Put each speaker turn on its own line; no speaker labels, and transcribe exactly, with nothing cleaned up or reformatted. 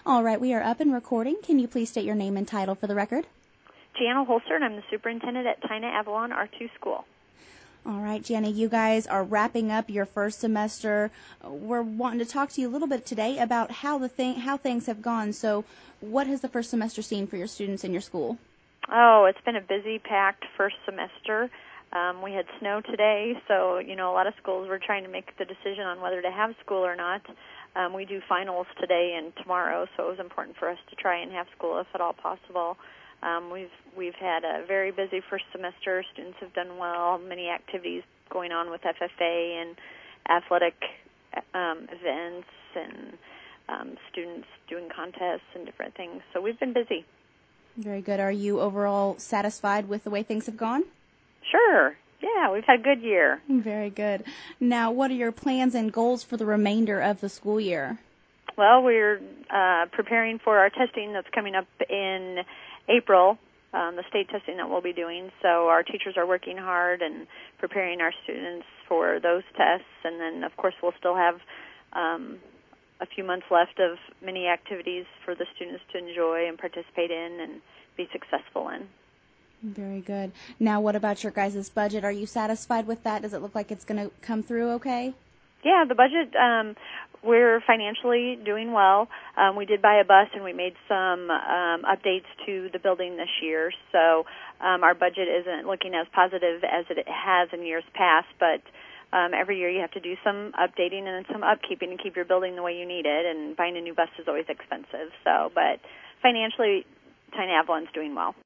All right, we are up and recording. Can you please state your name and title for the record?
Gianna Holster, and I'm the superintendent at China Avalon R two School.
All right, Gianna, you guys are wrapping up your first semester. We're wanting to talk to you a little bit today about how the thing, how things have gone. So what has the first semester seen for your students in your school?
Oh, it's been a busy, packed first semester. Um, we had snow today, so, you know, a lot of schools were trying to make the decision on whether to have school or not. Um, we do finals today and tomorrow, so it was important for us to try and have school if at all possible. Um, we've we've had a very busy first semester. Students have done well. Many activities going on with F F A and athletic um, events, and um, students doing contests and different things. So we've been busy.
Very good. Are you overall satisfied with the way things have gone?
Sure. Yeah, we've had a good year.
Very good. Now, what are your plans and goals for the remainder of the school year?
Well, we're uh, preparing for our testing that's coming up in April, um, the state testing that we'll be doing. So our teachers are working hard and preparing our students for those tests. And then, of course, we'll still have um, a few months left of many activities for the students to enjoy and participate in and be successful in.
Very good. Now, what about your guys' budget? Are you satisfied with that? Does it look like it's going to come through okay?
Yeah, the budget, um, we're financially doing well. Um, we did buy a bus, and we made some um, updates to the building this year. So um, our budget isn't looking as positive as it has in years past, but um, every year you have to do some updating and some upkeeping to keep your building the way you need it, and buying a new bus is always expensive. So, but financially, China Avalon's doing well.